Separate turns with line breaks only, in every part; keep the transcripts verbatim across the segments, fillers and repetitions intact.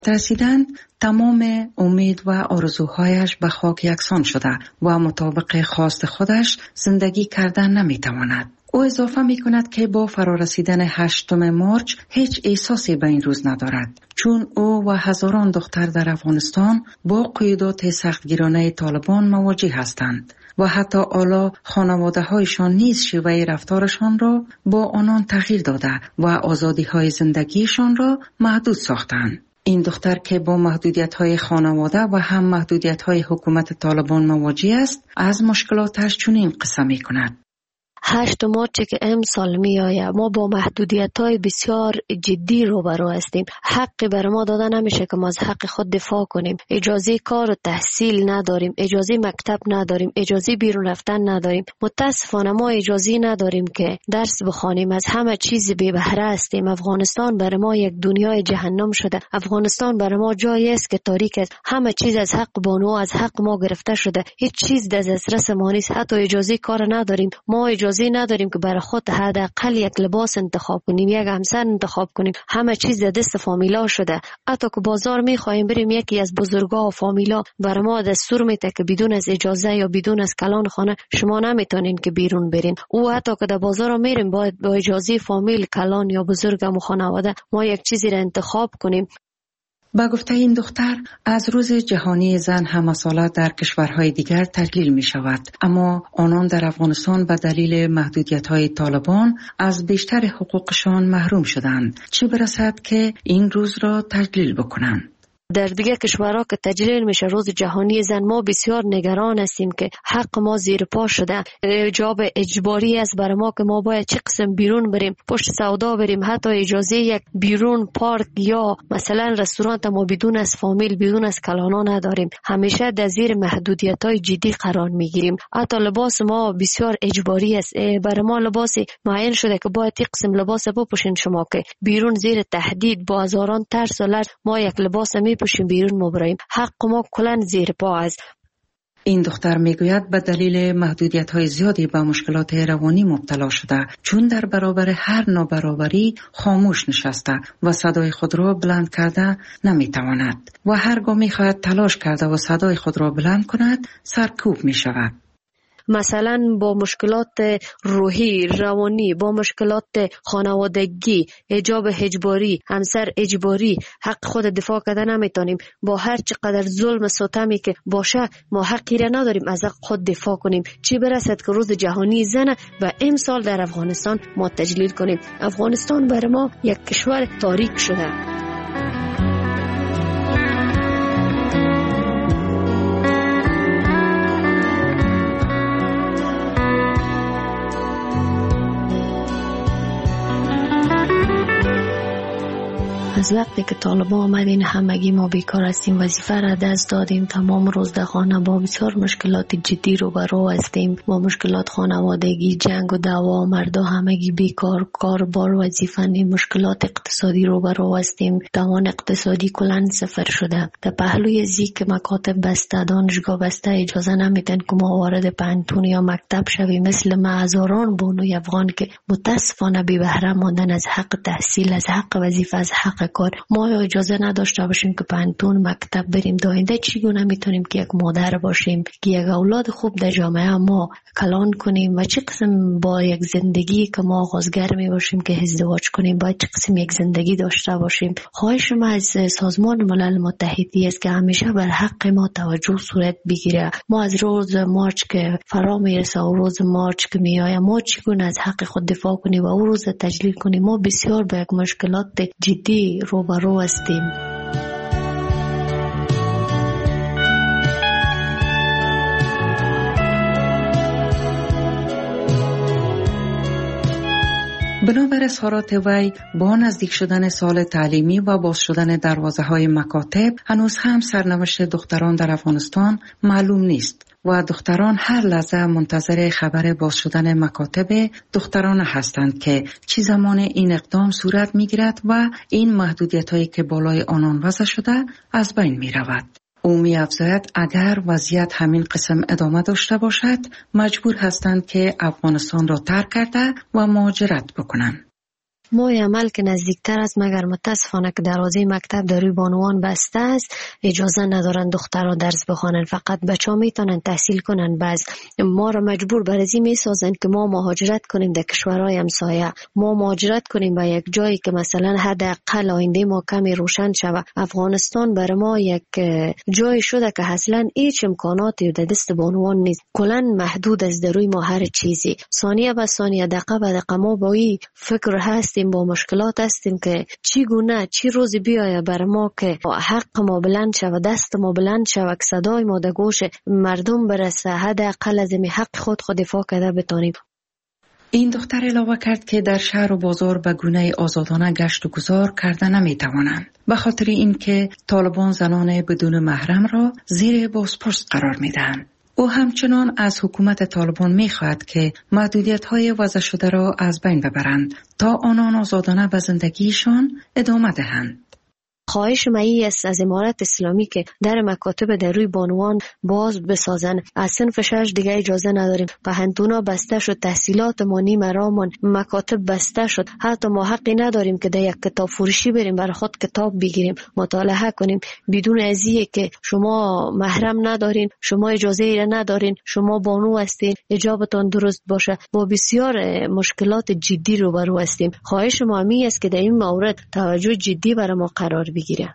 ترسیدن تمام امید و آرزوهایش به خاک یکسان شده و مطابق خواست خودش زندگی کردن نمیتواند. او اضافه می کند که با فرارسیدن هشتم مارچ هیچ احساسی به این روز ندارد، چون او و هزاران دختر در افغانستان با قیودات سختگیرانه طالبان مواجه هستند و حتی حالا خانواده هایشان نیز شیوه رفتارشان را با آنان تغییر داده و آزادی های زندگیشان را محدود ساختند. این دختر که با محدودیت های خانواده و هم محدودیت های حکومت طالبان مواجه است، از مشکلاتش چنین قصه می کند.
هشت مارچ که امسال می آید ما با محدودیت های بسیار جدی روبرو هستیم. حقی بر ما داده نمیشه که ما از حق خود دفاع کنیم. اجازه کار و تحصیل نداریم، اجازه مکتب نداریم، اجازه بیرون رفتن نداریم. متاسفانه ما اجازه نداریم که درس بخوانیم. از همه چیز بی بهره هستیم. افغانستان بر ما یک دنیای جهنم شده. افغانستان بر ما جایی است که تاریک است. همه چیز از حق بانو از حق ما گرفته شده. هیچ چیز در دسترس ما نیست. حتی اجازه کار نداریم. ما اجازه نداریم که برای خود حداقل یک لباس انتخاب کنیم، یک همسر انتخاب کنیم. همه چیز در دست فامیلا شده. حتی که بازار میخوایم بریم، یکی از بزرگا و فامیلا برای ما دستور میده که بدون از اجازه یا بدون از کلان خانه شما نمیتونین که بیرون برین. او حتی که در بازار میریم باید با اجازه فامیل، کلان یا بزرگم و خانواده ما یک چیزی را انتخاب کنیم.
با گفته این دختر، از روز جهانی زن هم‌اصالت در کشورهای دیگر تجلیل می شود، اما آنان در افغانستان به دلیل محدودیت‌های طالبان از بیشتر حقوقشان محروم شدند، چه برسد که این روز را تجلیل بکنند.
در دیگه کشورها که تجلیل میشه روز جهانی زن، ما بسیار نگران هستیم که حق ما زیر پا شده. جاب اجباری است برای ما که ما باید چه قسم بیرون بریم، پشت سودا بریم، حتی اجازه یک بیرون پارک یا مثلا رستوران ما بدون از فامیل، بدون از کلانا نداریم. همیشه در زیر محدودیت‌های جدی قرار میگیریم. حتی لباس ما بسیار اجباری است. برای ما لباس معین شده که باید یک قسم لباس بپوشین شما که بیرون زیر تهدید با هزاران ترس و لرز ما یک لباس می پوشیم بیرون مبراییم. حق ما کلن زیر پا است.
این دختر میگوید به دلیل محدودیت‌های زیادی به مشکلات روانی مبتلا شده، چون در برابر هر نابرابری خاموش نشسته و صدای خود را بلند کرده نمیتواند و هرگاه میخواهد تلاش کرده و صدای خود را بلند کند سرکوب میشود.
مثلا با مشکلات روحی، روانی، با مشکلات خانوادگی، حجاب اجباری، همسر اجباری، حق خود دفاع کردن نمیتونیم. با هر چقدر ظلم و ستمی که باشه ما حقی را نداریم از حق خود دفاع کنیم. چی برسد که روز جهانی زن و امسال در افغانستان ما تجلیل کنیم. افغانستان برای ما یک کشور تاریک شده. از وقتی که طالبان آمدین همگی ما بیکار هستیم، وظیفه را دست دادیم، تمام روز در خانه با بسیار مشکلات جدی روبرو هستیم. با مشکلات خانوادگی، جنگ و دعوا، مردا همگی بیکار، کار بار وظیفه نیم، مشکلات اقتصادی روبرو هستیم. توان اقتصادی کلان صفر شده. در پهلوی زیک مکاتب بسته، دانشگاه بسته، اجازه نمیدن که ما وارد پانتون یا مکتب شویم. مثل ما هزاران بانوی افغان که متاسفانه بی بهره ماندن از حق تحصیل، از حق وظیفه، از حق کار. ما اجازه نداشته باشیم که پانتون مکتب بریم. داینده چگونه میتونیم که یک مادر باشیم که یک اولاد خوب در جامعه ما کلان کنیم و چه قسم با یک زندگی که ما آغازگر می باشیم که ازدواج کنیم باید چه قسم یک زندگی داشته باشیم. خواهش ما از سازمان ملل متحدی است که همیشه بر حق ما توجه صورت بگیره. ما از روز مارچ که فرا میرسه و روز مارچ که میآید ما چگونه از حق خود دفاع کنیم و او روز تجلیل کنیم. ما بسیار با یک مشکلات جدی روبرو هستیم.
بنابر اظهارات وی با نزدیک شدن سال تعلیمی و باز شدن دروازه های مکاتب هنوز هم سرنوشت دختران در افغانستان معلوم نیست و دختران هر لحظه منتظر خبر باز شدن مکاتب دختران هستند که چه زمان این اقدام صورت می گیرد و این محدودیت هایی که بالای آنان وضع شده از بین می رود. او می افزاید اگر وضعیت همین قسم ادامه داشته باشد مجبور هستند که افغانستان را ترک کرده و مهاجرت بکنند.
ما عمل که نزدیکتر است، مگر متاسفانه که دروازه مکتب در روی بانوان بسته است، اجازه ندارن دخترها درس بخوانن، فقط بچه‌ها میتونن تحصیل کنن. باز ما را مجبور بر این میسازن که ما مهاجرت کنیم در کشورهای همسایه، ما مهاجرت کنیم به یک جایی که مثلا حداقل آینده ما کمی روشن شود. افغانستان برای ما یک جای شده که اصلا هیچ امکاناتی در دست بانوان نیست، کلا محدود است در روی ما هر چیزی. ثانیه به ثانیه، دقیقه به دقیقه ما با این فکر هستیم، با مشکلات هستیم که چی گونه چی روزی بیایه بر ما که حق ما بلند شود، دست ما بلند شود، که صدای ما در گوش مردم برسه، حداقل از این حق خود خود دفاع کرده بتانیم.
این دختر علاوه کرد که در شهر و بازار به گونه آزادانه گشت و گذار کرده نمیتوانند، به خاطر اینکه طالبان زنان بدون محرم را زیر بازپرس قرار میدهند. او همچنان از حکومت طالبان میخواهد که محدودیت‌های وضع شده را از بین ببرند تا آنان آزادانه به زندگیشان ادامه دهند.
خواهش مایی است از امارت اسلامی که در مکاتب در روی بانوان باز بسازن. از صنف شش دیگه اجازه نداریم. پهنتونا بسته شد، تحصیلات ما نیم رامان، مکاتب بسته شد. حتی ما حقی نداریم که در یک کتاب فروشی بریم برای خود کتاب بگیریم مطالعه کنیم بدون ازیه که شما محرم ندارین، شما اجازه ای ندارین، شما بانو هستین، حجابتان درست باشه. با بسیار مشکلات جدی روبرو هستیم. خواهش ما می است که در این مورد توجه جدی برای ما قرار بگیره.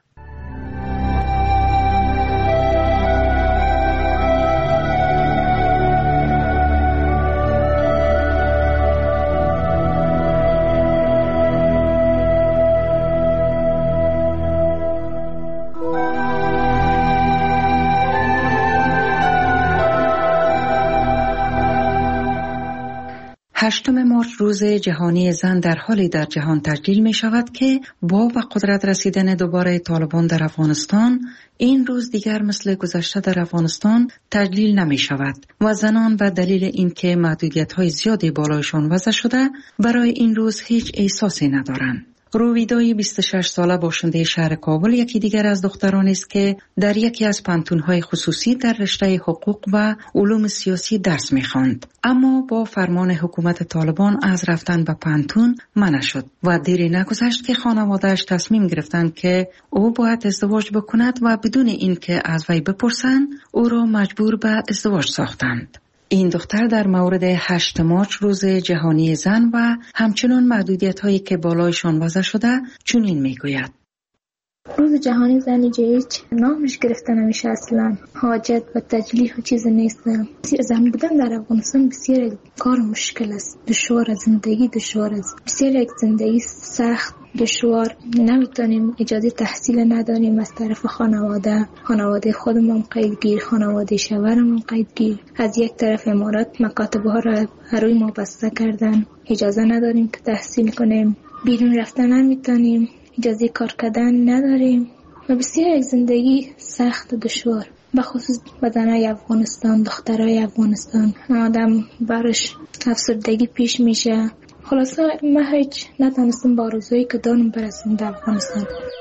هشتم مارچ روز جهانی زن در حالی در جهان تجلیل می شود که با به قدرت رسیدن دوباره طالبان در افغانستان، این روز دیگر مثل گذشته در افغانستان تجلیل نمی شود و زنان به دلیل اینکه محدودیت های زیادی بالایشان وضع شده برای این روز هیچ احساسی ندارند. رویدای بیست و شش ساله باشنده شهر کابل یکی دیگر از دخترانی است که در یکی از پانتون‌های خصوصی در رشته حقوق و علوم سیاسی درس می‌خواند، اما با فرمان حکومت طالبان از رفتن به پانتون منع شد و دیری نگذشت که خانواده‌اش تصمیم گرفتند که او باید ازدواج بکند و بدون اینکه از وی بپرسند او را مجبور به ازدواج ساختند. این دختر در مورد هشت مارچ روز جهانی زن و همچنان محدودیت هایی که بالایشان وضع شده چنین میگوید:
روز جهانی زن هیچ نامش گرفته نمیشه، اصلا حاجت و تجلیل و چیز نیست. زن بودن در افغانستان بسیار کار مشکل است، دشوار است، زندگی دشوار است، بسیار یک زندگی سخت دشوار. نمیتونیم اجازه تحصیل نداریم از طرف خانواده، خانواده خودمون قیدگیر، خانواده شوهرمون قیدگیر. از یک طرف امارات مکاتب ها را روی ما بسته کردن، اجازه نداریم که تحصیل کنیم، بیرون رفتن نمیتونیم، اجازه کار کردن نداریم و بسیار یک زندگی سخت و دشوار. بخصوص بدنهای افغانستان، دخترای افغانستان، آدم برش افسردگی پیش میشه. خلاصه من هیچ نتونستم با آرزویی که دارم برسم در افغانستان.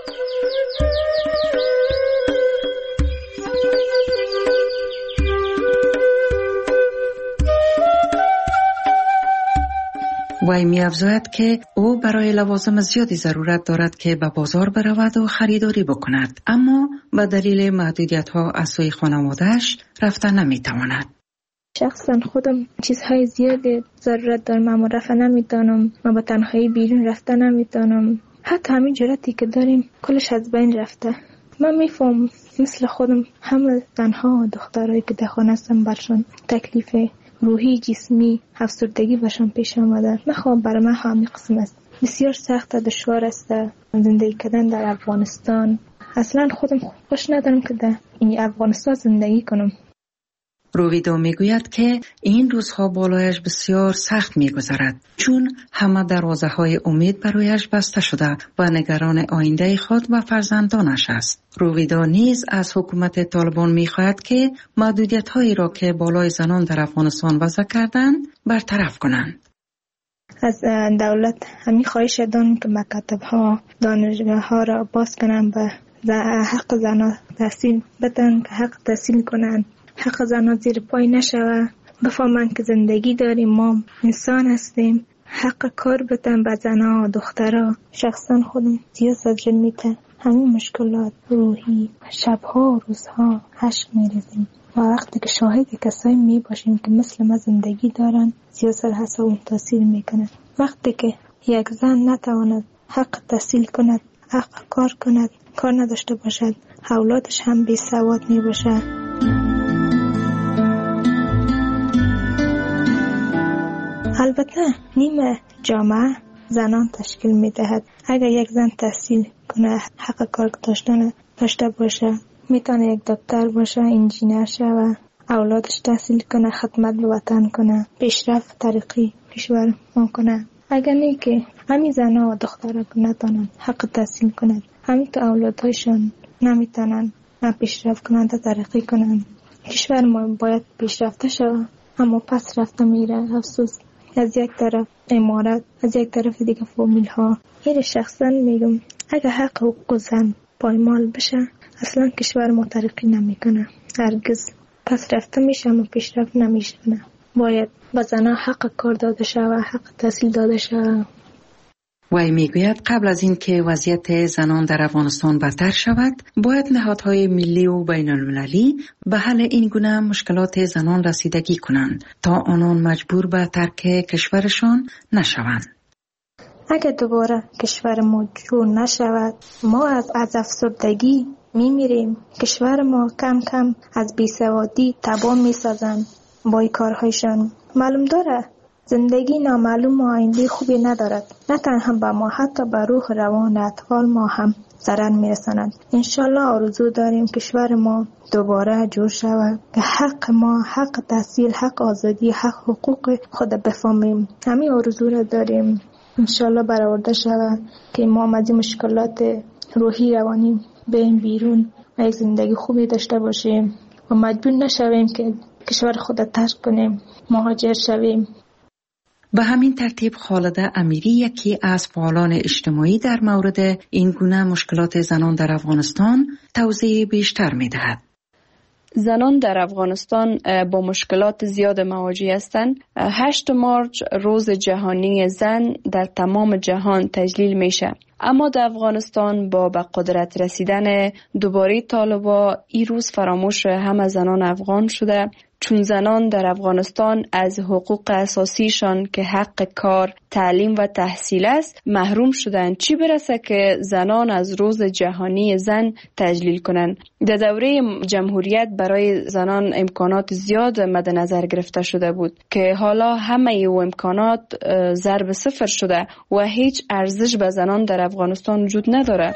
وی می افزاید که او برای لوازم زیادی ضرورت دارد که به بازار برود و خریداری بکند، اما به دلیل محدودیت ها از سوی خانواده‌اش رفتن نمی تواند.
شخصا خودم چیزهای زیادی ضرورت دارم اما رفتن نمیتونم، من با تنهایی بیرون رفتن نمیتونم. حتی همین جرأتی که داریم کلش از بین رفته. من میفهم مثل خودم همه زنها و دخترایی که در خانه هستن برشان تکلیف روحی جسمی افسردگی برشان پیش آمده. نخوام برای من همین قسم است. بسیار سخت و دشوار است زندگی کردن در افغانستان. اصلا خودم خوش ندارم که در این افغانستان زندگی کنم.
رویدا میگوید که این روزها بالایش بسیار سخت میگذرد، چون همه دروازه های امید برایش بسته شده و نگران آینده خود و فرزندانش است. رویدا نیز از حکومت طالبان میخواهد که محدودیت هایی را که بالای زنان در افغانستان وضع کردند برطرف کنند.
از دولت همین خواهش دارم که مکاتب ها، دانشگاه ها را باز کنند و حق زنان تحصیل بدن، که حق تحصیل کنند، حق زنان زیر پای نشوه، بفهمن که زندگی داریم، ما انسان هستیم حق کار بدن به زنها و دخترها. شخصا خودم زیاد زجر میته. همین مشکلات روحی شبها و روزها اشک میریزیم و وقتی که شاهد کسایی می باشیم که مثل ما زندگی دارن زیاد سر حسابم تاثیر میکنه. وقتی که یک زن نتواند حق تحصیل کند، حق کار کند، کار نداشته باشد، اولادش هم بی سواد می باشد. البته نیمه جامعه زنان تشکیل می دهد. اگر یک زن تحصیل کنه، حق کار داشتن داشته باشه، میتونه یک دکتر باشه، انجینر شه و اولادش تحصیل کنه، خدمت به وطن کنه، پیشرفت ترقی کشور کنه. اگر نه که همین زنها و دخترها که نتونن حق تحصیل کنند، همین تو اولادهایشان نمیتونن نه پیشرفت کنند تا ترقی کنند. کشور ما باید پیشرفته شود اما پس رفته میره. افسوس، از یک طرف امارت، از یک طرف دیگه فامیل ها. این شخصا میگم اگر حق حقوق زن پایمال بشه اصلا کشور ما ترقی نمیکنه، هرگز پس رفته میشه اما پیشرفت نمیشه. باید به زنها حق کار داده شود، حق تحصیل داده شود.
وی میگوید قبل از این که وضعیت زنان در افغانستان بدتر شود، باید نهادهای ملی و بین المللی به حل این گونه مشکلات زنان رسیدگی کنند تا آنان مجبور به ترک کشورشان نشوند.
اگر دوباره کشور ما جور نشود، ما از از افسردگی میمیریم. کشور ما کم کم از بیسوادی تباه میسازند با این کارهایشان. معلوم داره زندگی نامعلوم و آینده خوبی ندارد. نه تنها به ما، حتی به روح روان اطفال ما هم ضرر میرساند. انشالله آرزو داریم کشور ما دوباره جور شود که حق ما، حق تحصیل، حق آزادی، حق حقوق خود بفهمیم. همین آرزو را داریم. انشالله برآورده شود که ما از این مشکلات روحی روانی بریم بیرون و یک زندگی خوبی داشته باشیم و مجبور نشویم که کشور خود ترک کنیم، مهاجر شویم.
به همین ترتیب خالده امیری یکی از فعالان اجتماعی در مورد این گونه مشکلات زنان در افغانستان توضیح بیشتر می دهد.
زنان در افغانستان با مشکلات زیاد مواجه هستند. هشت مارچ روز جهانی زن در تمام جهان تجلیل میشه. اما در افغانستان با به قدرت رسیدن دوباره طالبا این روز فراموش همه زنان افغان شده، چون زنان در افغانستان از حقوق اساسیشان که حق کار، تعلیم و تحصیل است محروم شدند، چی برسه که زنان از روز جهانی زن تجلیل کنند. در دوره جمهوریت برای زنان امکانات زیاد مد نظر گرفته شده بود که حالا همه او امکانات ضرب صفر شده و هیچ ارزش به زنان در افغانستان وجود نداره.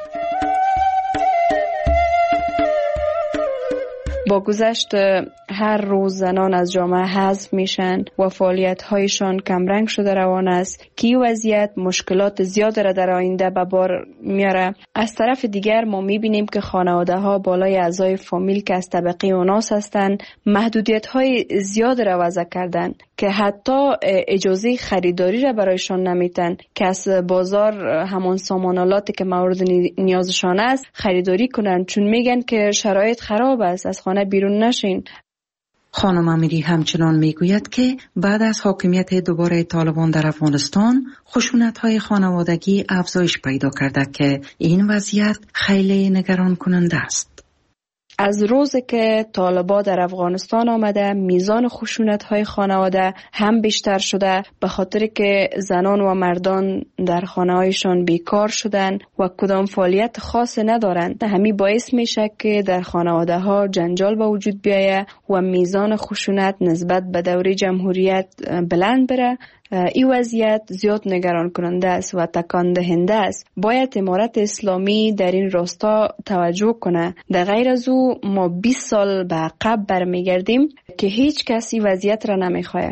با گذشت هر روز زنان از جامعه حذف میشن و فعالیت‌هایشان کمرنگ شده روان است که این وضعیت مشکلات زیاد را در آینده به بار میاره. از طرف دیگر ما میبینیم که خانواده‌ها بالای اعضای فامیل که از طبقه اوناس هستند محدودیت‌های زیاد را وضع کردند که حتی اجازه خریداری را برایشان نمیتن که از بازار همان سامانالاتی که مورد نیازشان است خریداری کنند، چون میگن که شرایط خراب است، از خانه بیرون نشین.
خانم امیری همچنان میگوید که بعد از حاکمیت دوباره طالبان در افغانستان خشونت‌های خانوادگی افزایش پیدا کرده که این وضعیت خیلی نگران کننده است.
از روزی که طالبان در افغانستان آمده میزان خشونت‌های خانواده هم بیشتر شده، به خاطر که زنان و مردان در خانه‌هایشان بیکار شدن و کدام فعالیت خاص ندارند. همین باعث میشه که در خانواده‌ها جنجال به وجود بیاید و میزان خشونت نسبت به دوره جمهوریت بلند بره. این وضعیت زیاد نگران کننده است و تکان دهنده است. باید امارت اسلامی در این راستا توجه کنه. در غیر از او ما بیست سال به عقب برمیگردیم که هیچ کسی وضعیت را نمیخواه.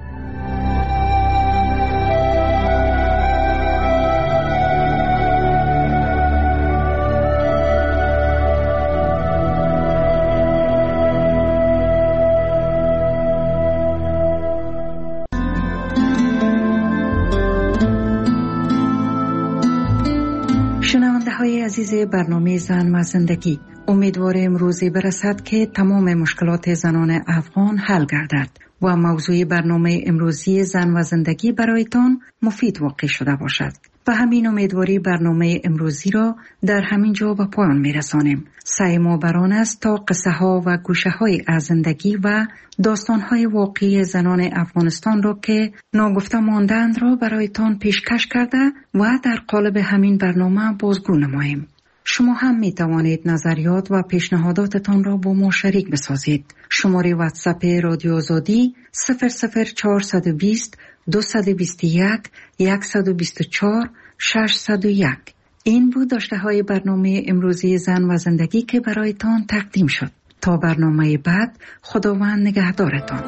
های عزیز برنامه زن و زندگی، امیدواریم روزی برسد که تمام مشکلات زنان افغان حل گردد و موضوع برنامه امروزی زن و زندگی برایتان مفید واقع شده باشد. و همین امیدواری برنامه امروزی را در همین جا به پایان می رسانیم. سعی ما بر آن است تا قصه ها و گوشه های از زندگی و داستان های واقعی زنان افغانستان را که ناگفته ماندند را برایتان پیشکش کرده و در قالب همین برنامه بازگو نماییم. شما هم می توانید نظریات و پیشنهاداتتان را با ما شریک بسازید. شماره واتساپ رادیو آزادی صفر صفر چهارصد و بیست دویست و بیست و یک صد و بیست و چهار ششصد و یک. این بود داشته های برنامه امروزی زن و زندگی که برایتان تقدیم شد. تا برنامه بعد، خداوند نگهدارتان.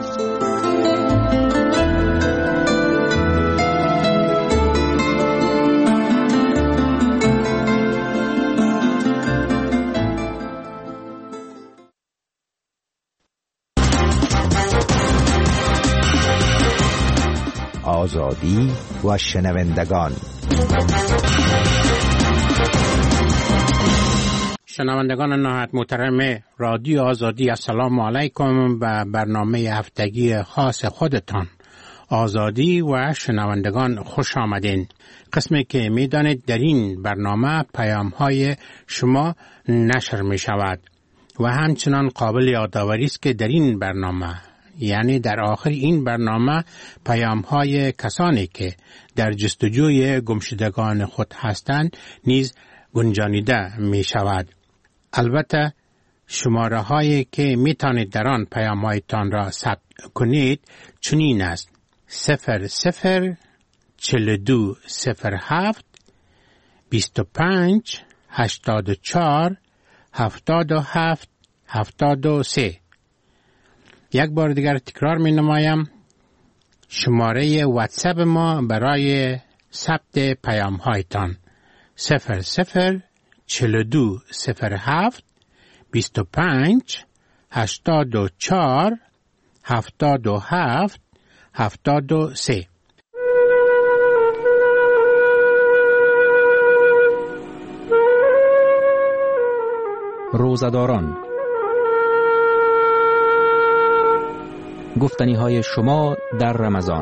آزادی و شنوندگان.
شنوندگان نهایت محترم رادیو آزادی، السلام علیکم. و برنامه هفتگی خاص خودتان آزادی و شنوندگان خوش آمدین. قسمی که می دانید در این برنامه پیام های شما نشر می شود و همچنان قابل یادآوری است که در این برنامه، یعنی در آخر این برنامه، پیام های کسانی که در جستجوی گمشدگان خود هستند نیز گنجانیده می شود. البته شماره هایی که می توانید در آن پیام هایتان را ثبت کنید چنین است: صفر صفر چهل و دو صفر هفت بیست و پنج هشتاد و چهار هفتاد و هفت هفتاد و سه. یک بار دیگر تکرار می نمایم. شماره واتساپ ما برای ثبت پیام هایتان صفر صفر چهل و دو صفر هفت بیست و پنج هشتاد و چهار هفتاد و هفت هفتاد و سه.
روزه‌داران، گفتنی های شما در رمضان.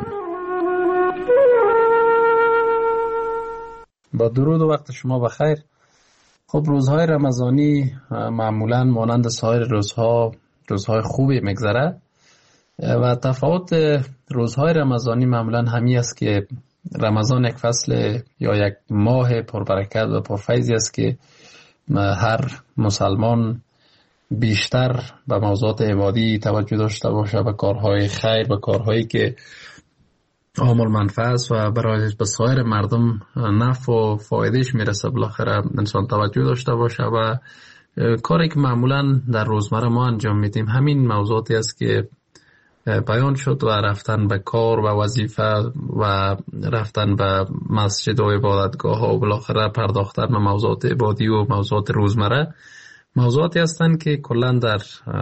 با درود و وقت شما بخیر. خب روزهای رمضانی معمولاً مانند سایر روزها روزهای خوبی میگذره و تفاوت روزهای رمضانی معمولاً همی است که رمضان یک فصل یا یک ماه پربرکت و پرفیضی است که هر مسلمان بیشتر به موضوعات عبادی توجه داشته باشه، به کارهای خیر، به کارهایی که عامل منفعت و برای به سایر مردم نفع و فایدهش میرسه بالاخره انسان توجه داشته باشه و کاری که معمولا در روزمره ما انجام میدیم همین موضوعاتی است که بیان شد و رفتن به کار و وظیفه و رفتن به مسجد و عبادتگاه ها و بالاخره پرداختن به موضوعات عبادی و موضوعات روزمره موضوعاتی هستند که کلا در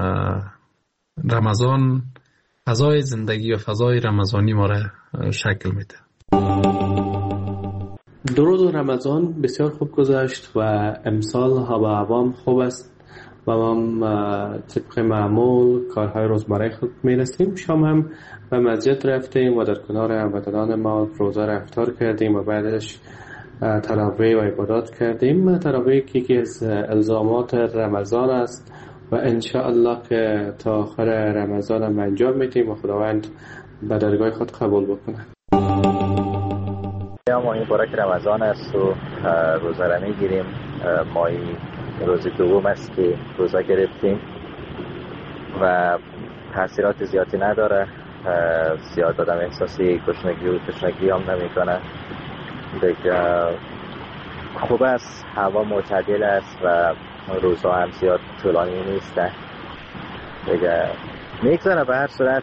رمضان فضای زندگی و فضای رمضانی ما را شکل میده.
دو روز رمضان بسیار خوب گذشت و امسال هوا و هوام خوب است و ما طبق معمول کارهای روزمره خود میرسیم. شام هم به مسجد رفتیم و در کنار هموطنان ما روزه را افطار کردیم و بعدش تراویح و عبادات کردیم. تراویح یکی از الزامات رمضان است و انشاءالله که تا آخر رمضان هم انجام میدیم و خداوند به درگاه خود قبول بکنه.
ماه مبارک رمضان است و روزه را میگیریم. ماهی روز دوم است که روزه گرفتیم و تاثیرات زیادی نداره. زیاد آدم احساسی گشنگی و تشنگی هم نمیکنه. دیگه خوب است، هوا معتدل است و روزها هم زیاد طولانی نیسته. دیگه میگذره. به هر صورت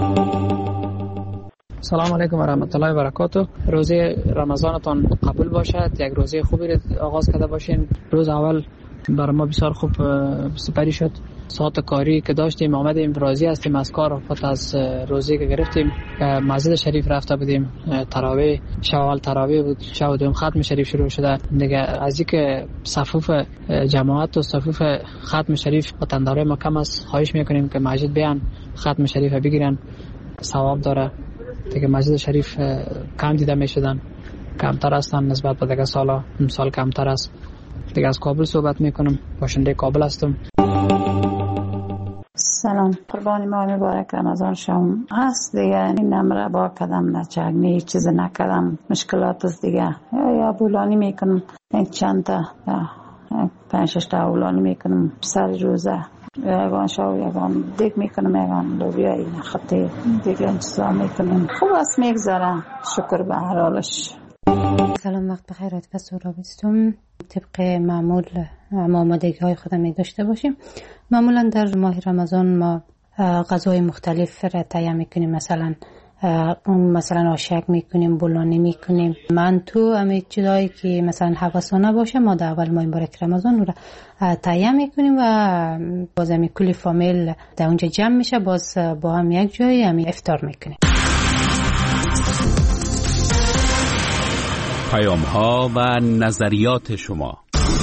سلام علیکم و رحمت الله و برکاته. روزه رمضانتان قبول باشد. یک روزه خوبی را آغاز کرده باشین. روز اول برای ما بسیار خوب سپری شد. ساعت کاری که داشتیم آمدیم، راضی هستیم از کار. خود از روزی که گرفتیم مسجد شریف رفته بودیم. تراویح شب اول تراویح بود، شب دوم ختم شریف شروع شده. دیگه از اینکه صفوف جماعت و صفوف ختم شریف وطندارای ما کم است، خواهش میکنیم که مسجد بیان ختم شریف بگیرن. ثواب داره. دیگه مسجد شریف کم دیده میشدن، کمتر هستن نسبت به دیگه سالا، امسال کمتر است. دیگه از کابل صحبت میکنم، باشنده کابل هستم.
سلام، قربانی ماه مبارک رمضان شما هست دیگه. این نمره با کدم نچگنی هیچ چیز نکردم، مشکلات است دیگه. یا یا بولانی میکنم، یک چند تا پنج شش تا بولانی میکنم سر روزه، یگان شو یگان دیگ میکنم، یگان لوبیا این خطی دیگه انتظار میکنم. خوب است میگذره، شکر به هر حالش.
سلام، وقت بخیر. رادیو سورا بیستم. طبق معمول ما آمادگی های خودم می داشته باشیم. معمولا در ماه رمضان ما غذای مختلف را تهیه میکنیم، مثلا مثلا آشک میکنیم، بولانی میکنیم، منتو، همه چیزایی که مثلا حواسانه باشه ما در اول ماه مبارک رمضان را تهیه میکنیم و باز همی کلی فامیل در اونجا جمع میشه، باز با هم یک جایی همی افطار میکنیم.
پیام ها و نظریات شما.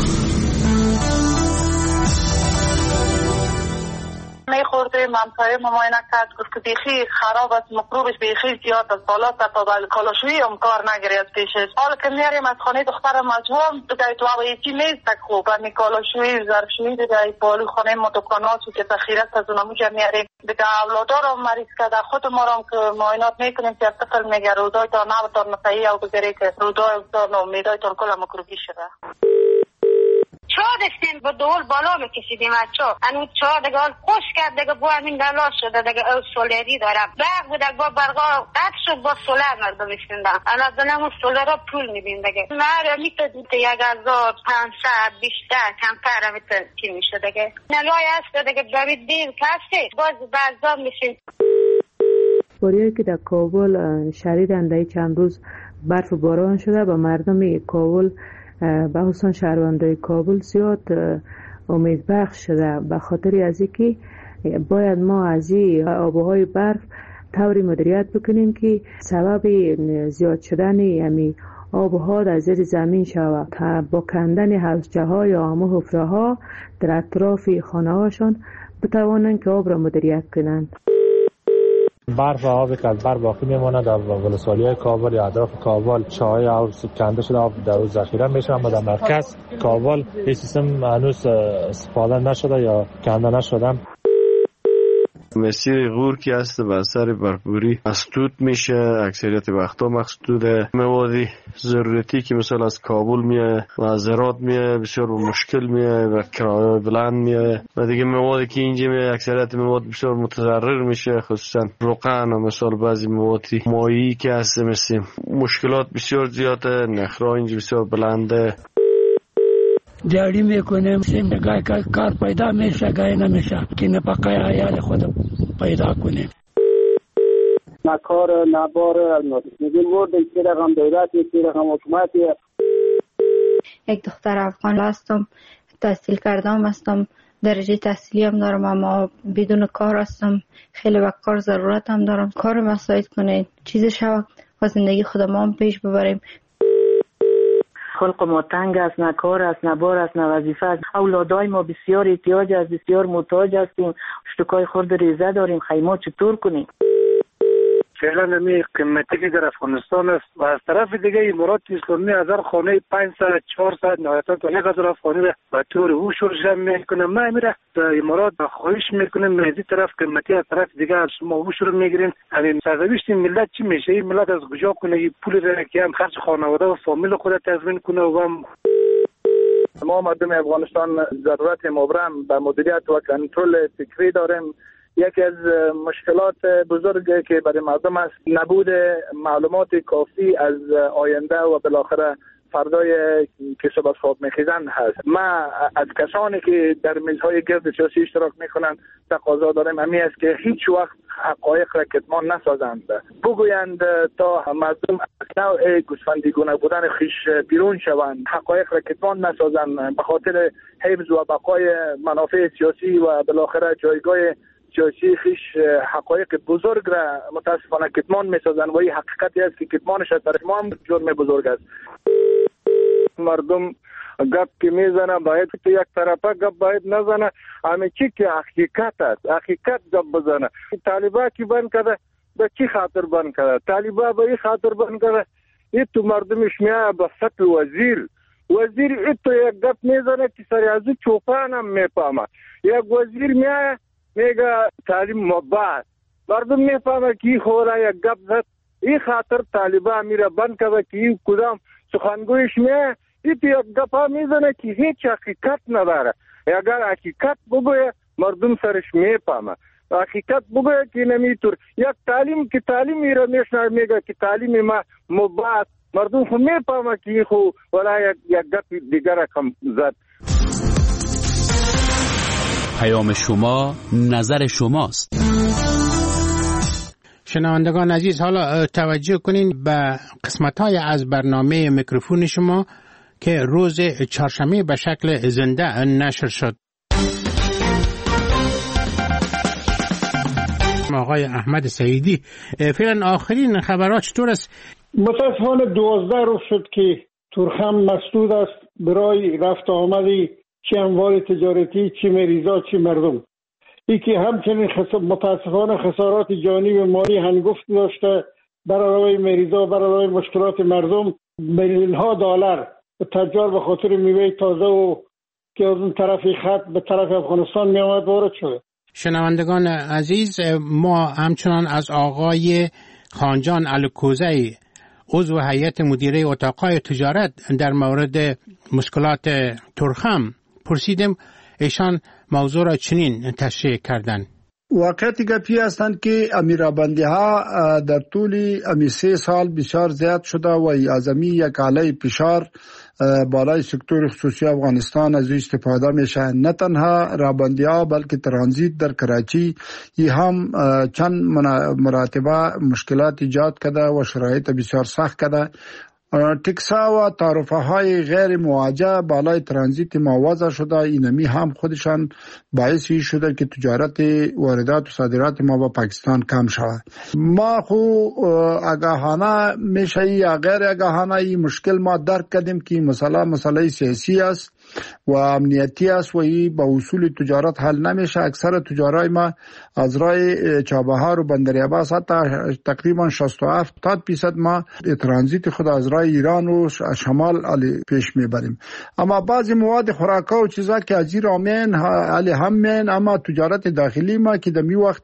میخورده منطقه مماینه کرد، گفت که بیخی خراب است، مکروبش بیخی زیاد است، بالا تا تا کالاشویی هم کار نگیری از پیشش. حالا که میاریم از خانه دخترم مجموعم دیگه تو هوایتی نیست تک خوب، همی کالاشویی ظرفشویی دیگه پالو خانه ما دکانات که تخیرت از اونمو جا میاریم دیگه. اولادار هم مریض کرده، خود ما هم که معاینات میکنیم که از طفل میگه رودای تا نو تا نفعی او بگیری که رودای تا نومیدای تا کل مکروبی شده.
چا داشتیم با دول بالا میکشیدیم از چا انو چا دیگه خوش کرد دیگه با همین دلا شده دیگه او سولری دارم برق بود با برقا قطع شد با سولر مردم میشوندن. الان دنمون سولر ها پول میدیم دیگه مره میتونید یک هزار پانصد بیشتر کمتر میتونید چی میشه دیگه نلوی هست دیگه ببید دیر کسی باز بعضا میشین.
باریایی که در کابل شدیدن در چند روز برف و باران شده با مردم کابل به خصوص شهروندای کابل زیاد امید بخش شده، به خاطر از اینکه باید ما از این آبهای برف طوری مدیریت بکنیم که سبب زیاد شدن همین آبها در زیر زمین شود، با کندن حوضچه ها یا همه حفره ها در اطراف خانه هاشون بتوانند که آب را مدیریت کنند.
برف و آبی که از بر باقی میمونه در ولسوالی‌های کابل یا اطراف کابل چاهای آب کنده شده، آب در روز ذخیره میشه، اما در مرکز کابل این سیستم هنوز استفاده نشده یا کنده نشده.
مسیر غور که هست به اثر برفباری مسدود میشه، اکثریت وقتا مسدوده. موادی ضرورتی که مثلا از کابل میه و از هرات میه بسیار مشکل میه و کرایه بلند میه و دیگه موادی که اینجا میه اکثریت مواد بسیار متضرر میشه، خصوصا روغن و مثلا بعضی موادی مایی که هست مثل مشکلات بسیار زیاده، نخرا اینجا بسیار بلنده.
دیاری میکنیم سیم گای کار پیدا میشه گای نمیشه که نپاقای عیال خود پیدا کنیم.
نه کار نه بار میگیم ورد که رقم دولتی که رقم حکومتی.
یک دختر افغان هستم، تحصیل کردم هستم، درجه تحصیلی هم دارم، اما بدون کار هستم، خیلی وقت کار ضرورت هم دارم. کار مساعد کنید چیز شود و زندگی خودم هم پیش ببریم.
خلق ما تنگ است، نه کار است، نه بار است، نه وظیفه است. اولادای ما بسیار احتیاج است، بسیار محتاج هستیم، اشتکای خورد ریزه داریم، خیمه چطور کنیم؟
فعلا نمی قیمتی که در افغانستان است و از طرف دیگه امارات اسلامی از هر خانه پانصد چهارصد نهایتا تا یک هزار افغانی را به طور هوشور جمع میکنه. ما میره امارات خواهش میکنیم از این طرف قیمتی، از طرف دیگه از شما هوشور میگیرین. همین سرنوشت ملت چی میشه؟ این ملت از کجا کنه این پول را که هم خرج خانواده و فامیل خود تضمین کنه؟ و هم
ما مردم افغانستان ضرورت مبرم به مدیریت و کنترل فکری داریم. یکی از مشکلات بزرگی که برای مردم است نبود معلومات کافی از آینده و بالاخره فردای که صبح خواب میخیزن هست. ما از کسانی که در میزهای گرد سیاسی اشتراک میکنند تقاضا داریم همی است که هیچ وقت حقایق را کتمان نسازند، بگویند تا مردم از نوع گوسفندیگونه بودن خیش بیرون شوند، حقایق را کتمان نسازند به خاطر حفظ و بقای منافع سیاسی و بالاخره جایگاه سیاسی خیش حقایق بزرگ را متاسفانه کتمان میسازن و این حقیقتی است که کتمانش از طرف ما هم جرم بزرگ است.
مردم گپ که میزنه باید تو یک طرفه گپ باید نزنه، همه چی که حقیقت است حقیقت گپ بزنه. طالبا که بند کرده
به چی خاطر بند کرده؟ طالبا به این خاطر بند کرده این تو مردمش میاد به سطح وزیر وزیر این تو یک گپ میزنه که سر ازو چوپان هم میپامه. یک وزیر میاد میگه تعلیم مباح، مردم میفهمه که این خورا یک گپ زد. این خاطر طالبا میره بند کرده که این کدام سخنگویش میاد این تو یک گپا میزنه که هیچ حقیقت نداره. اگر حقیقت بگویه مردم سرش میپامه، حقیقت بگویه که نمیتور یک تعلیم که تعلیم میره میشنه میگه که تعلیم ما مباح، مردم خو میپامه که خو ولا یک یک گپ دیگر کم زد.
پیام شما نظر شماست.
شنوندگان عزیز، حالا توجه کنین به قسمت‌های از برنامه میکروفون شما که روز چهارشنبه به شکل زنده نشر شد. آقای احمد سعیدی، فعلا آخرین خبرات چطور است؟
متاسفانه دوازده روز شد که تورخم مسدود است برای رفت آمدی چه اموال تجارتی، چه مریضا، چه مردم. ای که همچنین خس... متاسفانه خسارات جانی و مالی هنگفت داشته برای مریضا، برای مشکلات مردم. میلیون ها دلار تجار به خاطر میوه تازه و که از اون طرف خط به طرف افغانستان می آمد وارد شده.
شنوندگان عزیز، ما همچنان از آقای خانجان الکوزی، عضو هیئت مدیره اتاقهای تجارت، در مورد مشکلات تورخم پرسیدیم. ایشان موضوع را چنین تشریح کردند:
واقعیت گپی هستند که امیرابندی ها در طول امی سه سال بسیار زیاد شده و از امی یک علیه فشار بالای سکتور خصوصی افغانستان از استفاده میشه. نه تنها رابندی ها بلکه ترانزیت در کراچی ای هم چند مراتبه مشکلات ایجاد کرده و شرایط بسیار سخت کرده. تکسا و تعرفه های غیر مواجه بالای ترانزیت ما وضع شده. اینمی هم خودشان باعثی شده که تجارت واردات و صادرات ما با پاکستان کم شود. ما خو آگاهانه میشه یا غیر آگاهانه این مشکل ما درک کردیم که مسئله مسئله سیاسی است و امنیتی است و این با اصول تجارت حل نمیشه. اکثر تجارای ما از راه چابهار و بندر عباس حتی تقریبا شصت و هفت درصد ما ترانزیت خود از راه ایران و شمال علی پیش میبریم. اما بعضی مواد خوراکا و چیزا که از ایران میان علی هم میان، اما تجارت داخلی ما که دمی وقت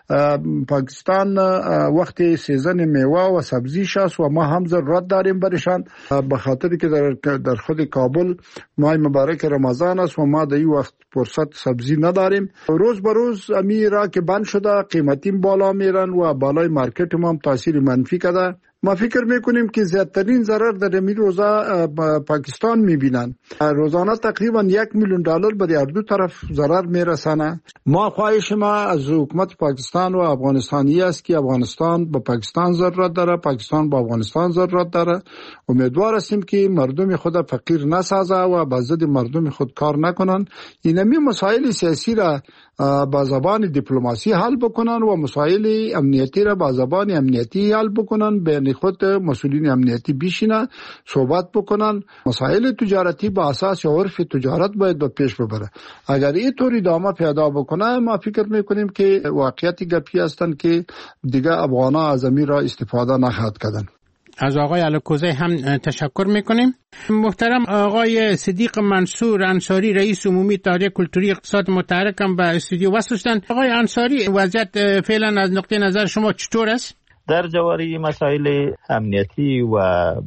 پاکستان وقت سیزن میوه و سبزی شاست و ما هم ضرورت داریم برشان، به خاطر که در, در خود کابل ماه مبارک رمضان است و ما در این وقت فرصت سبزی نداریم. روز به روز امی را که بند شده قیمتی بالا میرن و بالای مارکت ما هم تاثیر منفی کرده. ما فکر میکنیم که زیادترین ضرر در این روزا پاکستان میبینن. روزانه تقریبا یک میلیون دلار به هر دو طرف ضرر میرسانه. ما خواهش ما از حکومت پاکستان و افغانستانی است که افغانستان به پاکستان ضرورت داره، پاکستان به افغانستان ضرورت داره. امیدوار هستیم که مردم خود فقیر نسازه و به ضد مردم خود کار نکنن. اینمی مسائل سیاسی را با زبان دیپلماسی حل بکنن و مسائل امنیتی را با زبان امنیتی حل بکنن. بین خود مسئولین امنیتی بیشینن صحبت بکنن. مسائل تجارتی با اساس عرف تجارت باید به پیش ببره. اگر این طوری ادامه پیدا بکنه ما فکر میکنیم که واقعیتی گپی هستند که دیگه افغانا از امیر را استفاده نخواهد کردن.
از آقای الکوزی هم تشکر میکنیم. محترم آقای صدیق منصور انصاری، رئیس عمومی اتحادیه کلتوری اقتصاد متحرک، هم به استودیو وصل شدند. آقای انصاری، وضعیت فعلا از نقطه نظر شما چطور است؟
در جواری مسائل امنیتی و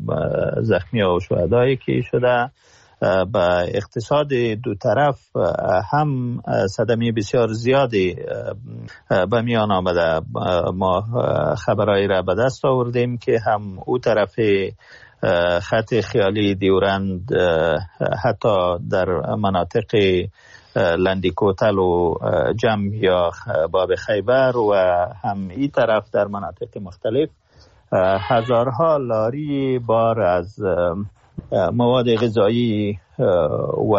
زخمی و شهدایی که شده با اقتصاد دو طرف هم صدمه بسیار زیادی به میان آمده. ما خبرایی را به دست آوردیم که هم او طرف خط خیالی دیورند حتی در مناطق لندیکوتل و جم یا باب خیبر و هم این طرف در مناطق مختلف هزارها لاری بار از مواد غذایی و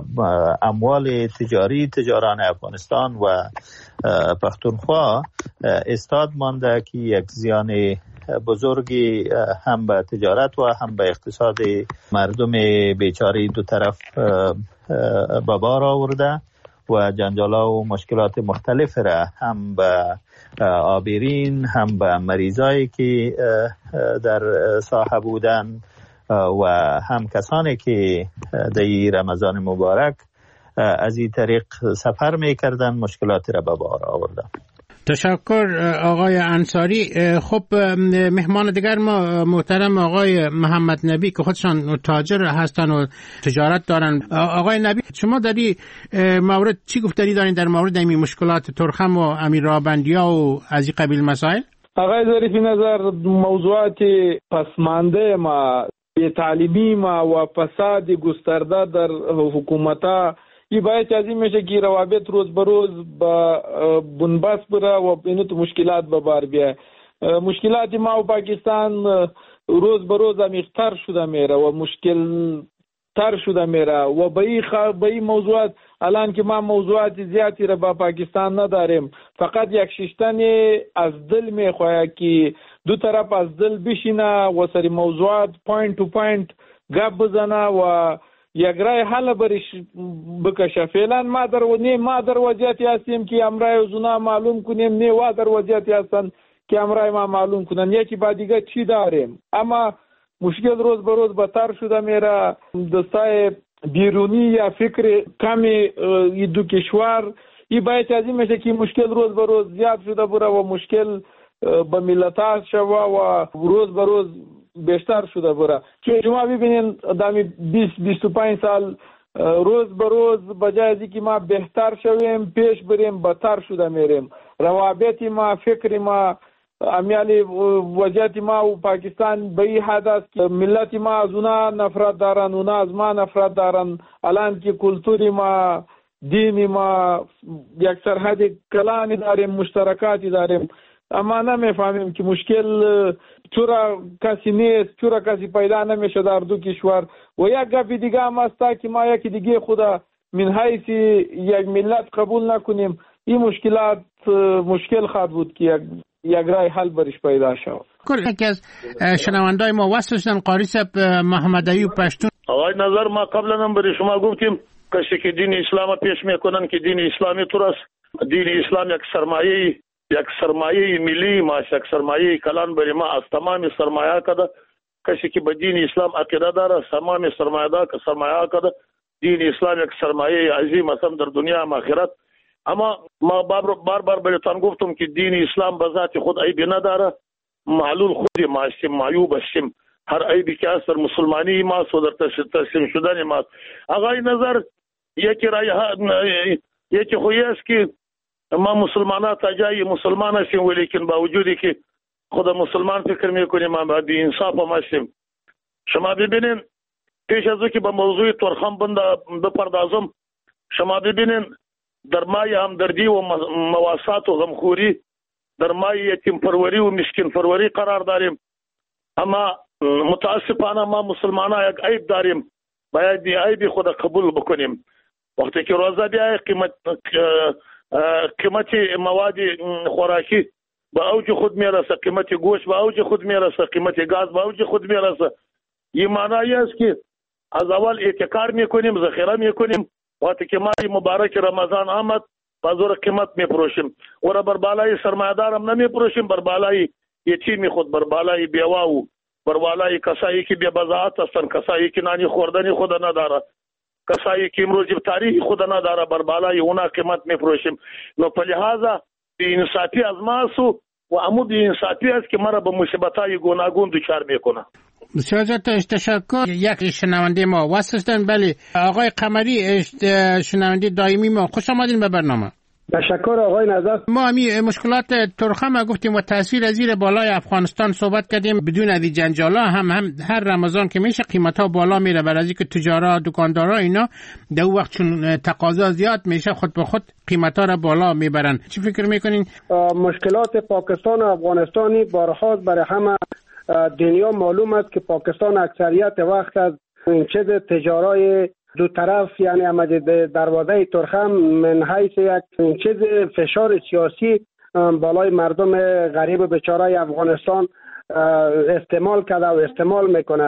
اموال تجاری تجاران افغانستان و پختونخوا استاد مانده که یک زیان بزرگی هم به تجارت و هم به اقتصاد مردم بیچاره دو طرف به بار آورده
و جنجالا و مشکلات مختلف را هم به آبیرین هم به مریضایی که در ساحه بودن و هم کسانی که در رمضان مبارک از این طریق سفر میکردن مشکلاتی را به بار آوردن.
تشکر آقای انصاری. خب مهمان دیگر ما محترم آقای محمد نبی که خودشان تاجر هستن و تجارت دارن. آقای نبی شما در این مورد چی گفتاری دارین در مورد این مشکلات ترخم و امیرآبندیا و از این قبیل مسائل؟
آقای ظریفی نظر موضوعات پسمانده ما بی‌تعلیمی ما و فساد گسترده در حکومت ای باید از این میشه که روابط روز به روز با بنبست بره و اینو تو مشکلات به بار بیه. مشکلات ما و پاکستان روز به روز عمیق‌تر شده میره و مشکل تر شده میره و به این خ... به این موضوعات الان که ما موضوعات زیادی را با پاکستان نداریم، فقط یک ششتن از دل میخواه که دو طرف از دل بشینه و سری موضوعات پوینت تو پوینت گپ بزنه و یک رای حل برش بکشه. فعلا ما در و نه ما در وضعیتی هستیم که امرای زنا معلوم کنیم، نه و در وضعیتی هستن که امرای ما معلوم کنن یکی با دیگه چی داریم. اما مشکل روز به روز بدتر شده میره. دستای بیرونی یا فکر کمی دو کشور ای باید از این میشه که مشکل روز به روز زیاد شده بره و مشکل به ملت شوا و روز به روز بیشتر شده بره. که شما ببینین دامی بیست بیست و پنج سال روز به روز بجای از اینکه ما بهتر شویم پیش بریم بدتر شده میریم. روابط ما، فکر ما، امیالی وضعیت ما و پاکستان به این حد است که ملت ما از اونا نفرت دارن، اونا از ما نفرت دارن. الان که کلتوری ما، دینی ما یک سرحد کلانی داریم، مشترکاتی داریم، اما نمیفهمیم که مشکل چرا کسی نیست، چرا کسی پیدا نمیشه در دو کشور. و یک گپ دیگه هم است که ما یکی دیگه خدا من حیث یک ملت قبول نکنیم، این مشکلات مشکل خواهد بود که یک یک رای حل برش پیدا شود.
یکی از شنوندای ما وصل شدن قاری صاحب محمد ایوب پشتون.
آقای نظر ما قبلا هم برای شما گفتیم کسی که دین اسلام پیش میکنن که دین اسلامی تو است. دین اسلام یک سرمایه یک سرمایه ملی ما، یک سرمایه کلان برای ما از تمام سرمایه کده. کسی که به دین اسلام عقیده داره تمام سرمایه داره که سرمایه کده. دین اسلام یک سرمایه عظیم است در دنیا و آخرت. اما ما بار بار بار بهتون گفتم که دین اسلام به ذات خود عیبی نداره. معلول خودی ما هستیم، معیوب هستیم. هر عیبی که از در مسلمانی ما و در تسلیم شدن ما. آقای نظر یکی رای یکی خویی است که ما مسلمانان تا جای مسلمان هستیم ولیکن با وجودی که خود مسلمان فکر میکنیم ما بی انصاف هم هستیم. شما ببینین پیش از او که به موضوع ترخم بنده بپردازم، شما ببینین در مای همدردی و مواسات و غمخوری، در مای یتیم پروری و مسکین پروری قرار داریم. اما متاسفانه ما مسلمانان یک عیب داریم، باید این عیب خود قبول بکنیم. وقتی که روزه بیای قیمت قیمت مواد خوراکی به اوج خود میرسه، قیمت گوشت به اوج خود میرسه، قیمت گاز به اوج خود میرسه. این معنی است که از اول احتکار میکنیم، ذخیره میکنیم، وقتی که ماه مبارک رمضان آمد بازار قیمت میپروشیم و را بر بالای سرمایه‌دار هم نمیپروشیم، بر بالای یتیمی خود، بر بالای بیوه و بر بالای کسایی که بی بضاعت هستن، کسایی که نانی خوردنی خود نداره، کسایی که امروز تاریخ خود نداره، بر بالای اونا قیمت میپروشیم. نو په لحاظه انصافی از ماسو و عمود انصافی است که مرا به مصیبت‌های گوناگون دچار میکنه.
بسیار تشکر. یک شنونده ما واسطن. بله آقای قمری شنونده دائمی ما، خوش آمدین به برنامه.
تشکر آقای نظر.
ما همی مشکلات ترخم گفتیم و تاثیر زیر بالای افغانستان صحبت کردیم. بدون ادی جنجالا هم هم هر رمضان که میشه قیمت ها بالا میره، برای اینکه تجارا دکاندارا اینا در وقت چون تقاضا زیاد میشه خود به خود قیمت ها را بالا میبرن. چی فکر میکنین؟
مشکلات پاکستان و افغانستانی بارها برای همه دنیا معلوم است که پاکستان اکثریت وقت از این چیز تجارای دو طرف یعنی آمده دروازه ترخم من حیث یک چیز فشار سیاسی بالای مردم غریب بیچاره افغانستان استعمال کرده و استعمال میکنه.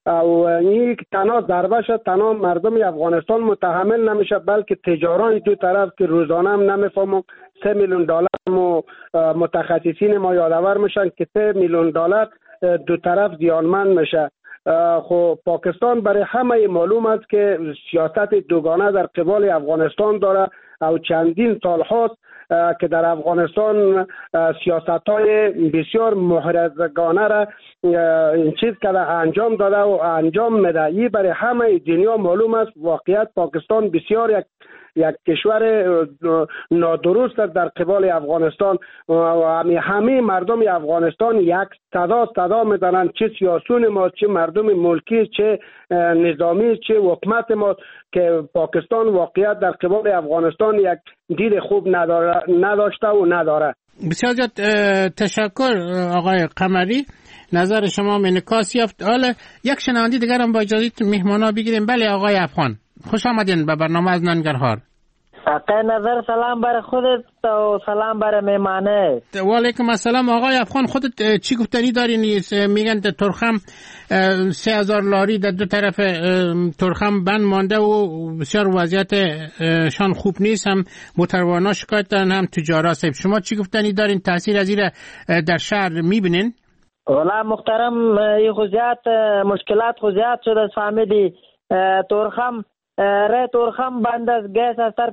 و این تنها ضربه شد تنها مردم افغانستان متحمل نمیشه، بلکه تجاران دو طرف که روزانه هم نمیفهمم سه میلیون دلار و متخصصین ما یادآور میشن که سه میلیون دلار دو طرف زیانمند میشه. خب پاکستان برای همه معلوم است که سیاست دوگانه در قبال افغانستان داره و چندین سال هاست که در افغانستان سیاست های بسیار محرزگانه را چیز کرده انجام داده و انجام میده. این برای همه دنیا معلوم است. واقعیت پاکستان بسیار یک یک کشور نادرست است در قبال افغانستان و همه مردم افغانستان یک صدا صدا میزنند، چه سیاسون ما، چه مردم ملکی، چه نظامی، چه حکومت ما، که پاکستان واقعیت در قبال افغانستان یک دید خوب نداره، نداشته و نداره.
بسیار زیاد تشکر آقای قمری، نظر شما انعکاس یافت. حالا یک شنونده دیگر هم با اجازه مهمانا بگیریم. بله آقای افغان، خوش آمدین به برنامه از ننگرهار.
آقای نظر سلام بر خودت و سلام بر مهمانه.
و علیکم السلام. آقای افغان خودت چی گفتنی دارین؟ میگن ترخم سه هزار لاری در دو طرف ترخم بند مانده و بسیار وضعیت شان خوب نیست، هم موتروانا شکایت دارن هم تجارت. شما چی گفتنی دارین؟ تاثیر از این در شهر میبینین؟
والا محترم این خوزیات مشکلات خوزیات شده فهمیدی. ترخم ره ترخم بند از گیس از طرف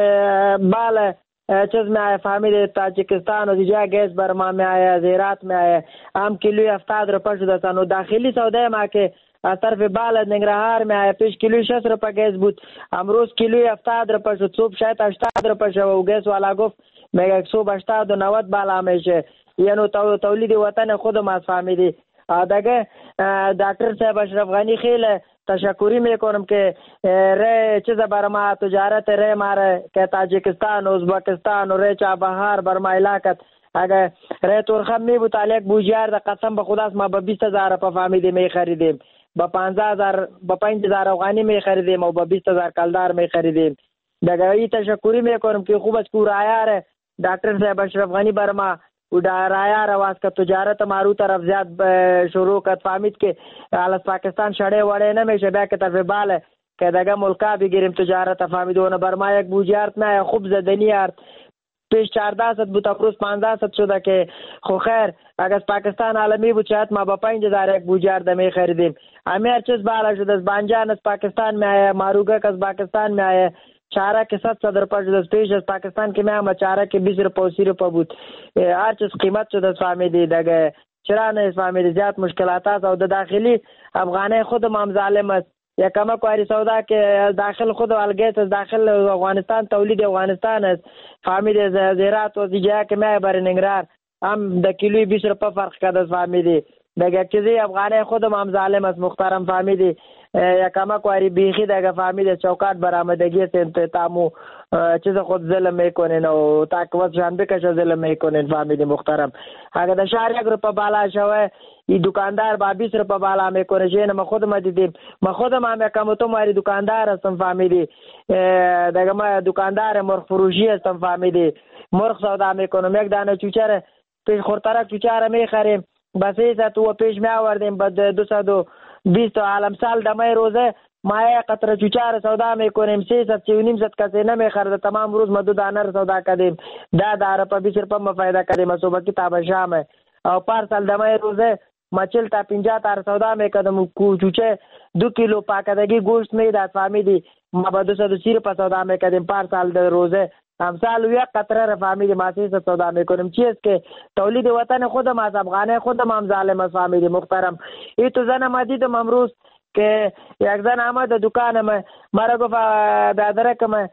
بال چیز می آیه فهمیده تاجیکستان و دیجا گیس برما می آیه، زیرات می آیه، هم کیلوی هفتاد روپا شده سن و داخلی سوده ما که از طرف بال ننگرهار می آیه پیش کیلوی شست روپا گیس بود، امروز کیلوی هفتاد روپا شد، صبح شاید هشتاد روپا شد و گیس والا گفت میگه صبح هشتاد و نود بالا میشه. یعنی تولید وطن خودم از فهمیدی. دیگه دکتر صاحب اشرف غنی خیلی تشکری میکنم که ره چیز بر ما تجارت ره ماره که تاجیکستان ازبکستان و ره چابهار بر ما علاقت اگر ره ترخم می بود علیک بوجیار دا قسم به خداست ما با بیست هزار پا فهمیدی می خریدیم، با پانزده هزار با پنج هزار افغانی می خریدیم و با بیست هزار کلدار می خریدیم. دیگه ای تشکری میکنم که خوب از کورایار دکتر صاحب اشرف غنی بر ما و رایار آواز که تجارت مارو طرف زیاد شروع کرد. فهمید که از پاکستان شړې وړې نمیشه بیا که طرف باله که دیگه ملکا بگیریم تجارت. فهمیدونه بر ما یک بوجیارت نه خوب زدنی ارد پیش چهارده ست بود امروز پانزده ست شده که خو خیر اگر از پاکستان عالمی بود شاید ما با پنج هزار یک بوجیارت می خریدیم. همه هر چیز بالا شده. از بانجان از پاکستان می آیه، ماروگک از پاکستان می آیه، چاره که صد صد روپا شده. پیش از پاکستان که می آمد چاره که بیست روپا و سی روپا بود. هر چیز قیمت شده فهمیدی. دیگه چرا نه فهمیدی زیاد مشکلات هست و داخلی افغانه خود هم ظالم است. یا کما کواری سودا که داخل خود الگیت از داخل افغانستان تولید افغانستان است فهمیدی. زیرات و دیجا که می بر ننگرهار هم د کیلوی بیست روپا فرق کرده فهمیدی. دیگه چیزی افغانه خود هم ظالم است محترم فهمیدی. یا کما کواری بیخی دیگه فهمیدی چوکات برآمدگی تامو چیز خود ظلم میکنین و تاکوت شان بکش ظلم میکنین فهمیدی محترم. اگر د شهر یک روپا بالا شوه این دکاندار با بیست روپا بالا میکنه. جین ما خود ما دیدیم، ما خودم هم یکم تو ماری دکاندار هستم فهمیدی. دیگه ما دکاندار مرغ فروشی هستم فهمیدی. مرغ سودا میکنم. یک دانه چوچره پیش خورترک چوچره میخریم با سه ست و پیش می آوردیم با دو ست و بیست عالم سال دمای روزه ما یک قطره چوچار سودا میکنیم سه ست سی و نیم ست کسی نمیخرده. تمام روز ما دو دانه سودا کردیم ده ده روپا بیست روپا ما فایده کردیم. صبح کی تابه شامه او پار سال دمای روزه ما چل تا پنجاه تار سودا میکردم. چوچه دو کیلو پاکدگی گوشت میداد فهمیدی. ما با دو ست و سی روپا سودا میکردیم پار سال روزه. امثال یک قطره را فهمیدی ما سه ست سودا میکنیم. چیز که تولید وطن خودم از افغانه خودم هم ظالم است فهمیدی محترم. ای تو زن ما دیدم امروز که یک زن آمد دکان ما مرا گفت برادر ما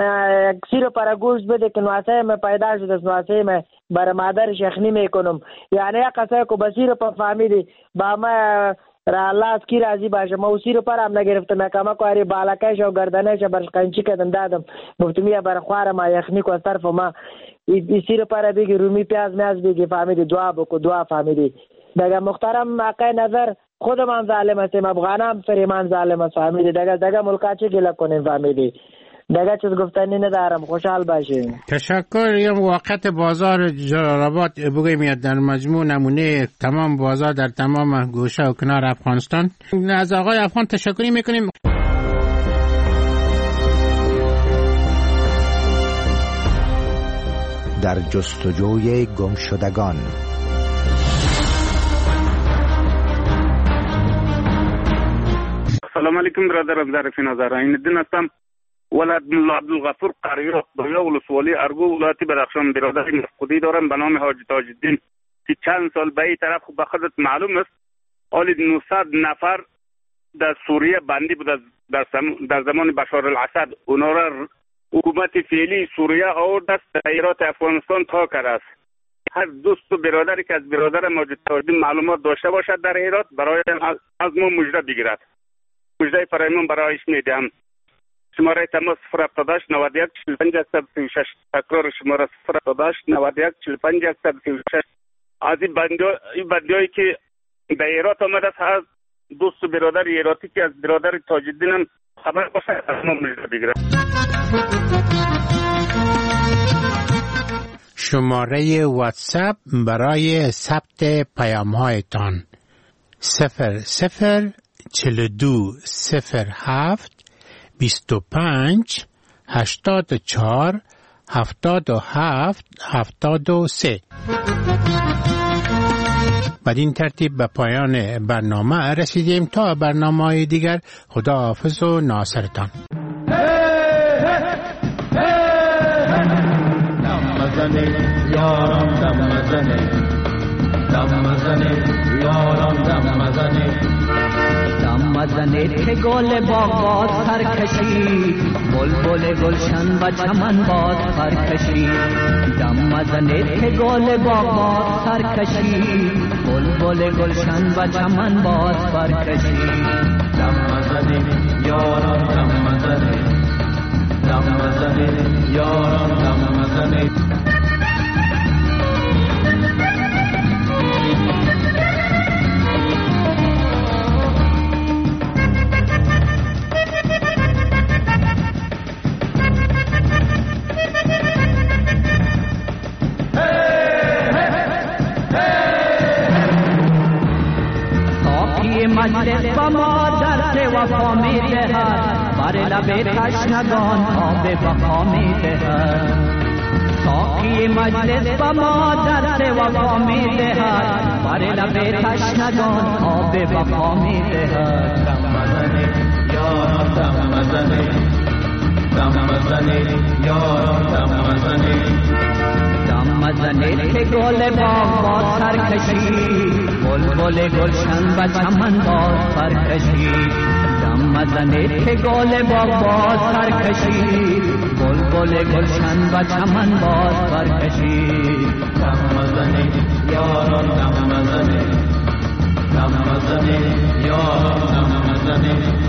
یک سی روپا گوشت بده که نواسه ما پیدا شده نواسه ما برای مادر شخنی میکنم. یعنی یک قصه کو بسی روپا فهمیدی با ما را الله از کی راضی باشه. ما سی روپا هم نگرفتم. ما کما کواری بالکش و گردنش بر قنچی کردم دادم گفتم یا بر خوار ما یخنی کو از طرف ما ای سی روپا بگی رومی پیاز میاز بگی فهمیدی دعا بکو دعا فهمیدی. دیگه محترم آقای نظر خودم هم ظالم هستیم افغانم فریمان ظالم است فهمیدی. دیگه دیگه ملکا چی گله کنیم فهمیدی. دیگه چیز گفتنی ندارم. خوشحال باشین.
تشکر. یم وقت بازار جلال آباد بگویم در مجموع نمونه تمام بازار در تمام گوشه و کنار افغانستان. از آقای افغان تشکری میکنیم.
در جستجوی گمشدگان.
سلام علیکم برادرم، ظریف نظر این الدین هستم. ولد ملا عبدالغفور قریات دویا ولسوالی ارگو ولایت بدخشان. برادر مفقودی دارم به نام حاج تاج الدین که چند سال به این طرف به خودت معلوم است حالی نهصد نفر در سوریه بندی بود در, در زمان بشار الاسد. اونا را حکومت فعلی سوریه آورد دست ایرات افغانستان تا کرده است. هر دوست و برادری که از برادر ماجد تاج الدین معلومات داشته باشد در ایرات برای از ما مژده بگیرد. مژده فرایمان برایش میدهم. شماره تماس صفر هفتاد و هشت نود و یک چهل و پنج صد و سی و شش. تکرار شماره صفر هفتاد و هشت نود و یک چهل و پنج صد و سی و شش. از این بندیایی که در ایرات آمده است، از دوست و برادر ایراتی که از برادر تاج الدین هم خبر باشه از ما مژده بگیرد.
شماره واتساپ برای ثبت پیام‌هایتان صفر صفر چهل و دو صفر هفت بیست و پنج هشتاد و چهار هفتاد و هفت هفتاد و سه. بدین ترتیب به پایان برنامه رسیدیم. تا برنامه‌های دیگر خدا حافظ و ناصرتان.
یاران دم مزنه دم مزنه یاران دم مزنه دم مزنه که گل باغ سر کشید بلبل گلشن و چمن باد سر کشید دم مزنه که گل باغ سر کشید بلبل گلشن و چمن باد سر کشید دم مزنه یاران دم مزنه دم مزنه یاران دم مزنه مجلس با ما درس وفا می دهد بر لب تشنگان آب وفا می دهد ساقی مجلس با ما درس وفا می دهد بر لب تشنگان آب وفا می دهد دم مزنه یاران دم مزنه دم مزنه یاران دم مزنه دم مزنه که گل باغ با سر کشید بلبل گلشن و چمن باز سر کشید دم مزنه که گل باغ باز سر کشید بلبل گلشن و چمن باز سر کشید دم مزنه یاران دم مزنه دم مزنه یاران دم مزنه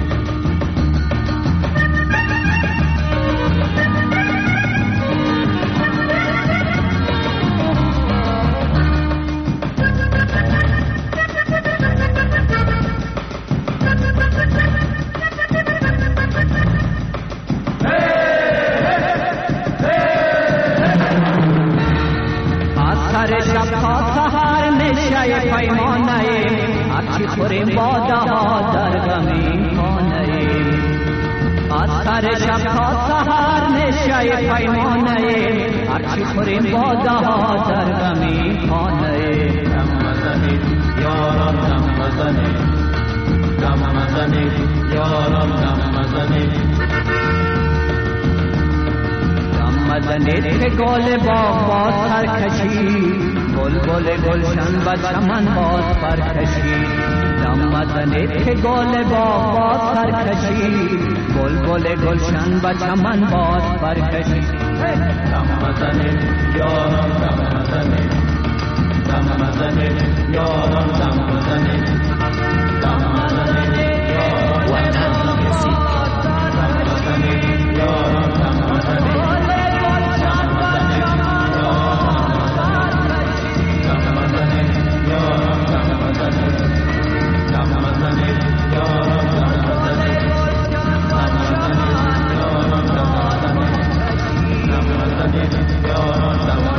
اچھی خوریم بادا در غمی خانهیم از سر شب تا سحر نشای پیمانهیم اچھی خوریم بادا در غمی خانهیم دم مزنید یاران دم مزنید دم مزنید یاران دم مزنید دم مزنید که گل باغ با سر کشید بلبل گلشن و چمن باز پر کشید دم مزنه که گل باغ باز پر کشید بلبل گلشن و چمن باز پر کشید دم مزنه یاران دم مزنه دم مزنه یاران دم مزنه دم مزنه یاران دم مزنه یاران دم مزنه Yara, Yara, Yara, Yara, Yara, Yara, Yara, یاران